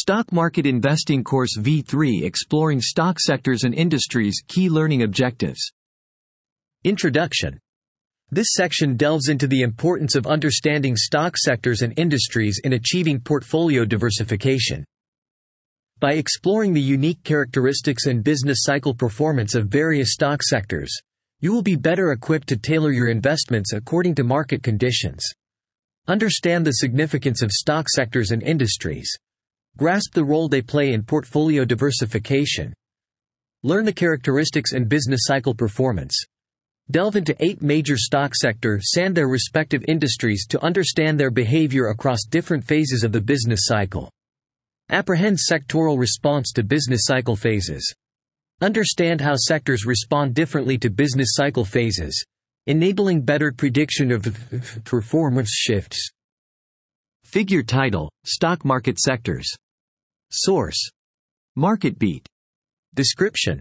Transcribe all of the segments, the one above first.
Stock Market Investing Course V3 Exploring Stock Sectors and Industries Key Learning Objectives. Introduction. This section delves into the importance of understanding stock sectors and industries in achieving portfolio diversification. By exploring the unique characteristics and business cycle performance of various stock sectors, you will be better equipped to tailor your investments according to market conditions. Understand the significance of stock sectors and industries. Grasp the role they play in portfolio diversification. Learn the characteristics and business cycle performance. Delve into 8 major stock sectors and their respective industries to understand their behavior across different phases of the business cycle. Apprehend sectoral response to business cycle phases. Understand how sectors respond differently to business cycle phases, enabling better prediction of performance shifts. Figure title: Stock Market Sectors. Source: MarketBeat. Description: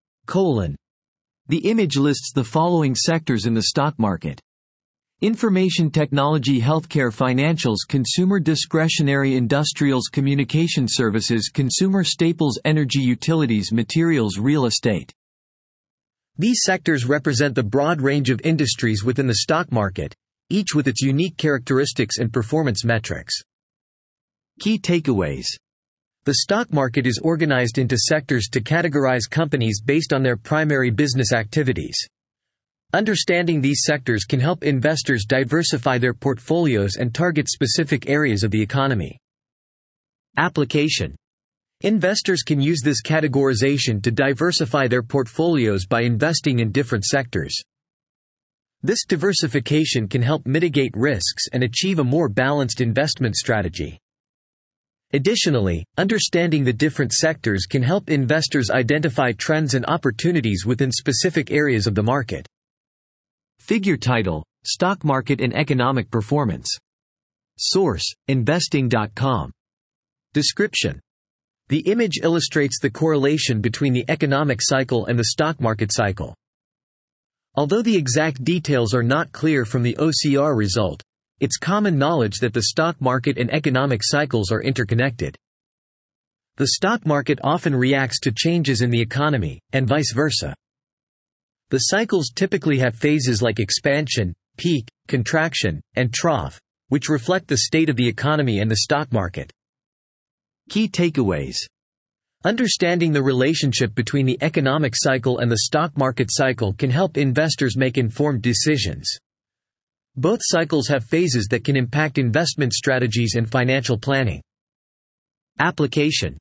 The image lists the following sectors in the stock market: information technology, healthcare, financials, consumer discretionary, industrials, communication services, consumer staples, energy, utilities, materials, real estate. These sectors represent the broad range of industries within the stock market, each with its unique characteristics and performance metrics. Key takeaways. The stock market is organized into sectors to categorize companies based on their primary business activities. Understanding these sectors can help investors diversify their portfolios and target specific areas of the economy. Application. Investors can use this categorization to diversify their portfolios by investing in different sectors. This diversification can help mitigate risks and achieve a more balanced investment strategy. Additionally, understanding the different sectors can help investors identify trends and opportunities within specific areas of the market. Figure title: Stock Market and Economic Performance. Source: Investing.com. Description: the image illustrates the correlation between the economic cycle and the stock market cycle. Although the exact details are not clear from the OCR result, it's common knowledge that the stock market and economic cycles are interconnected. The stock market often reacts to changes in the economy, and vice versa. The cycles typically have phases like expansion, peak, contraction, and trough, which reflect the state of the economy and the stock market. Key takeaways. Understanding the relationship between the economic cycle and the stock market cycle can help investors make informed decisions. Both cycles have phases that can impact investment strategies and financial planning. Application.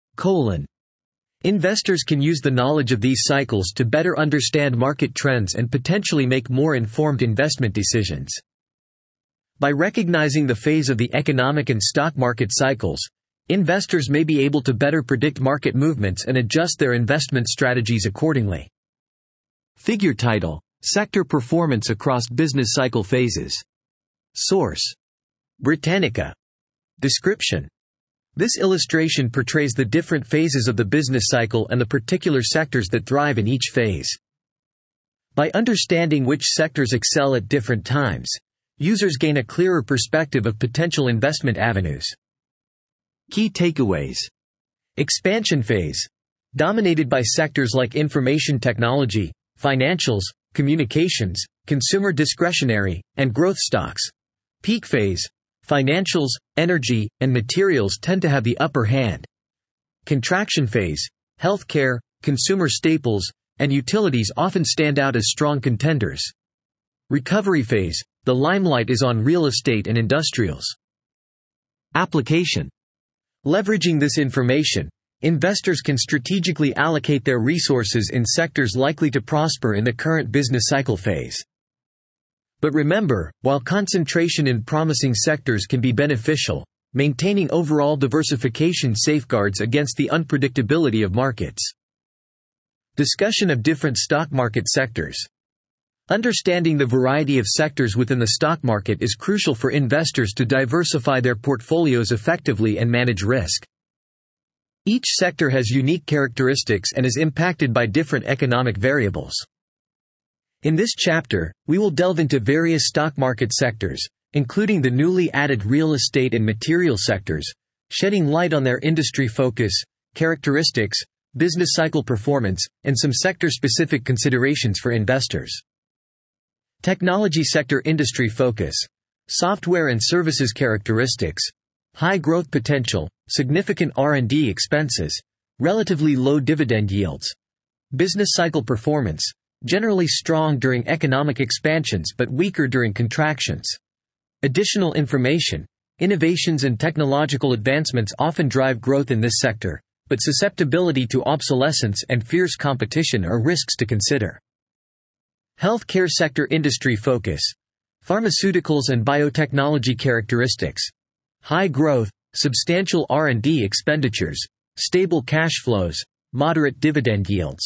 Investors can use the knowledge of these cycles to better understand market trends and potentially make more informed investment decisions. By recognizing the phase of the economic and stock market cycles, investors may be able to better predict market movements and adjust their investment strategies accordingly. Figure title: Sector Performance Across Business Cycle Phases. Source: Britannica. Description: this illustration portrays the different phases of the business cycle and the particular sectors that thrive in each phase. By understanding which sectors excel at different times, users gain a clearer perspective of potential investment avenues. Key takeaways. Expansion phase. Dominated by sectors like information technology, financials, communications, consumer discretionary, and growth stocks. Peak phase. Financials, energy, and materials tend to have the upper hand. Contraction phase. Healthcare, consumer staples, and utilities often stand out as strong contenders. Recovery phase. The limelight is on real estate and industrials. Application. Leveraging this information, investors can strategically allocate their resources in sectors likely to prosper in the current business cycle phase. But remember, while concentration in promising sectors can be beneficial, maintaining overall diversification safeguards against the unpredictability of markets. Discussion of different stock market sectors. Understanding the variety of sectors within the stock market is crucial for investors to diversify their portfolios effectively and manage risk. Each sector has unique characteristics and is impacted by different economic variables. In this chapter, we will delve into various stock market sectors, including the newly added real estate and material sectors, shedding light on their industry focus, characteristics, business cycle performance, and some sector-specific considerations for investors. Technology sector industry focus, software and services characteristics, high growth potential, significant R&D expenses, relatively low dividend yields. Business cycle performance, generally strong during economic expansions but weaker during contractions. Additional information, innovations and technological advancements often drive growth in this sector, but susceptibility to obsolescence and fierce competition are risks to consider. Healthcare sector industry focus, pharmaceuticals and biotechnology characteristics, high growth, substantial R&D expenditures, stable cash flows, moderate dividend yields.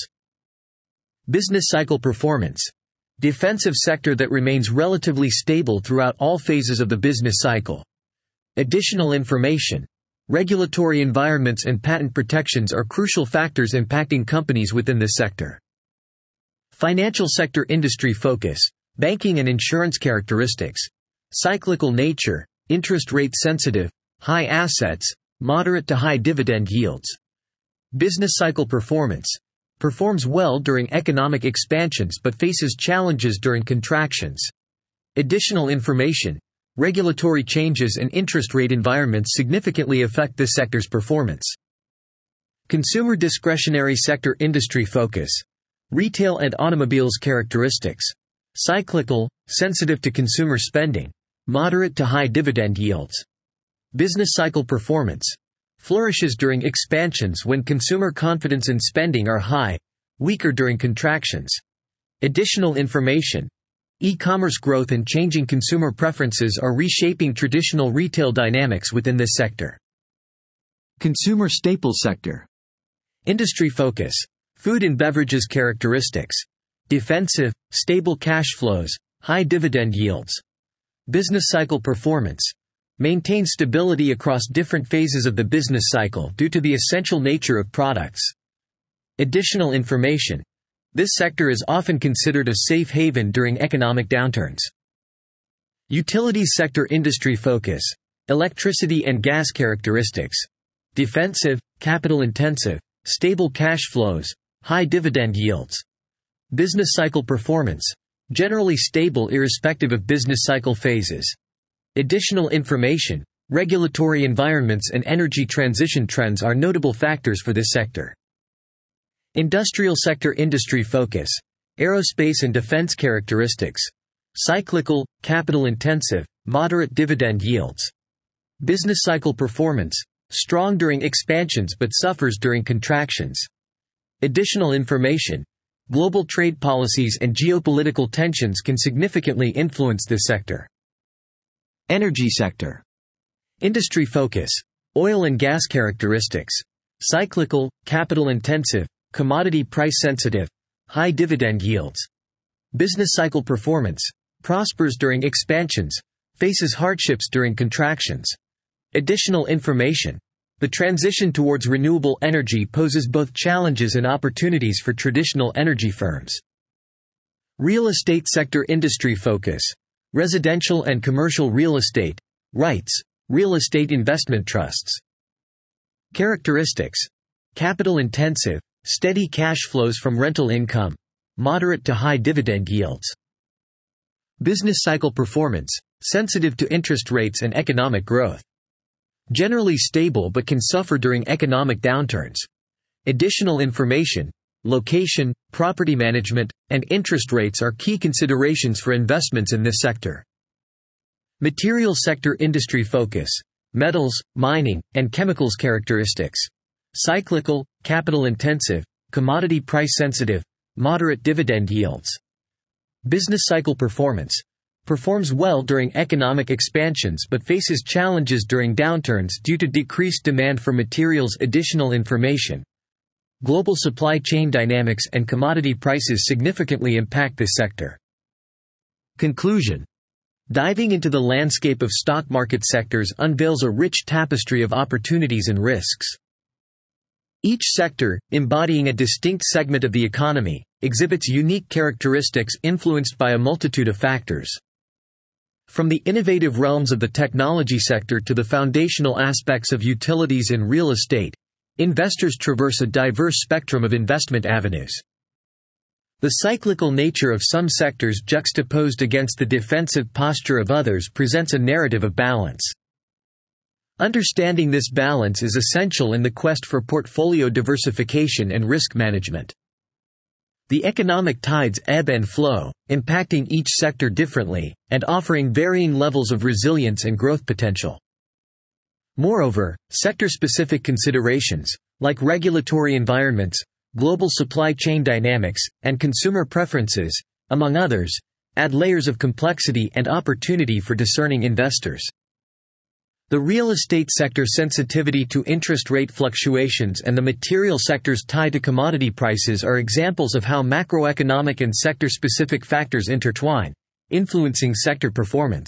Business cycle performance, defensive sector that remains relatively stable throughout all phases of the business cycle. Additional information, regulatory environments and patent protections are crucial factors impacting companies within this sector. Financial sector industry focus, banking and insurance characteristics, cyclical nature, interest rate sensitive, high assets, moderate to high dividend yields. Business cycle performance, performs well during economic expansions but faces challenges during contractions. Additional information, regulatory changes and interest rate environments significantly affect this sector's performance. Consumer discretionary sector industry focus, retail and automobiles characteristics, cyclical, sensitive to consumer spending, moderate to high dividend yields. Business cycle performance, flourishes during expansions when consumer confidence and spending are high, weaker during contractions. Additional information, e-commerce growth and changing consumer preferences are reshaping traditional retail dynamics within this sector. Consumer staples sector. Industry focus, food and beverages characteristics, defensive, stable cash flows, high dividend yields. Business cycle performance, maintain stability across different phases of the business cycle due to the essential nature of products. Additional information, this sector is often considered a safe haven during economic downturns. Utilities sector industry focus, electricity and gas characteristics, defensive, capital intensive, stable cash flows, high dividend yields. Business cycle performance, generally stable irrespective of business cycle phases. Additional information, regulatory environments and energy transition trends are notable factors for this sector. Industrial sector industry focus, aerospace and defense characteristics, cyclical, capital intensive, moderate dividend yields. Business cycle performance, strong during expansions but suffers during contractions. Additional information, global trade policies and geopolitical tensions can significantly influence this sector. Energy sector. Industry focus, oil and gas characteristics, cyclical, capital intensive, commodity price sensitive, high dividend yields. Business cycle performance, prospers during expansions, faces hardships during contractions. Additional information, the transition towards renewable energy poses both challenges and opportunities for traditional energy firms. Real estate sector industry focus, residential and commercial real estate, REITs, real estate investment trusts. Characteristics, capital intensive, steady cash flows from rental income, moderate to high dividend yields. Business cycle performance, sensitive to interest rates and economic growth. Generally stable but can suffer during economic downturns. Additional information, location, property management, and interest rates are key considerations for investments in this sector. Material sector industry focus, metals, mining, and chemicals characteristics. Cyclical, capital intensive, commodity price sensitive, moderate dividend yields. Business cycle performance, performs well during economic expansions but faces challenges during downturns due to decreased demand for materials. Additional information, global supply chain dynamics and commodity prices significantly impact this sector. Conclusion. Diving into the landscape of stock market sectors unveils a rich tapestry of opportunities and risks. Each sector, embodying a distinct segment of the economy, exhibits unique characteristics influenced by a multitude of factors. From the innovative realms of the technology sector to the foundational aspects of utilities and real estate, investors traverse a diverse spectrum of investment avenues. The cyclical nature of some sectors juxtaposed against the defensive posture of others presents a narrative of balance. Understanding this balance is essential in the quest for portfolio diversification and risk management. The economic tides ebb and flow, impacting each sector differently, and offering varying levels of resilience and growth potential. Moreover, sector-specific considerations, like regulatory environments, global supply chain dynamics, and consumer preferences, among others, add layers of complexity and opportunity for discerning investors. The real estate sector's sensitivity to interest rate fluctuations and the material sector's tie to commodity prices are examples of how macroeconomic and sector-specific factors intertwine, influencing sector performance.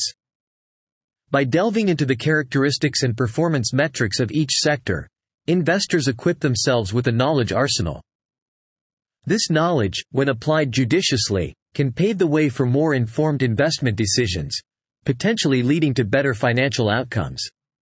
By delving into the characteristics and performance metrics of each sector, investors equip themselves with a knowledge arsenal. This knowledge, when applied judiciously, can pave the way for more informed investment decisions, potentially leading to better financial outcomes.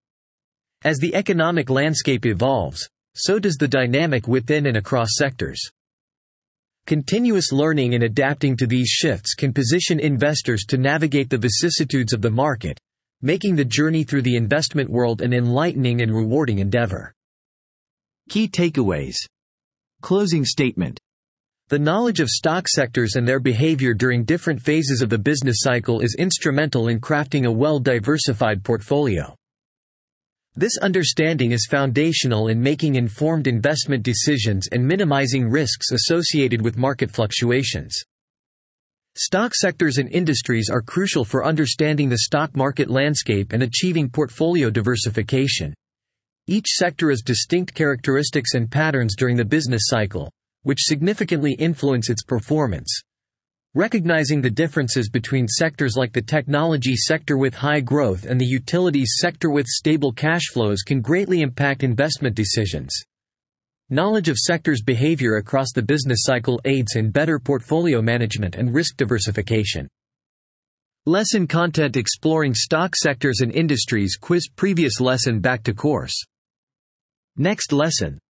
As the economic landscape evolves, so does the dynamic within and across sectors. Continuous learning and adapting to these shifts can position investors to navigate the vicissitudes of the market, making the journey through the investment world an enlightening and rewarding endeavor. Key takeaways. Closing statement. The knowledge of stock sectors and their behavior during different phases of the business cycle is instrumental in crafting a well-diversified portfolio. This understanding is foundational in making informed investment decisions and minimizing risks associated with market fluctuations. Stock sectors and industries are crucial for understanding the stock market landscape and achieving portfolio diversification. Each sector has distinct characteristics and patterns during the business cycle, which significantly influence its performance. Recognizing the differences between sectors like the technology sector with high growth and the utilities sector with stable cash flows can greatly impact investment decisions. Knowledge of sectors' behavior across the business cycle aids in better portfolio management and risk diversification. Lesson content exploring stock sectors and industries. Quiz previous lesson back to course. Next lesson.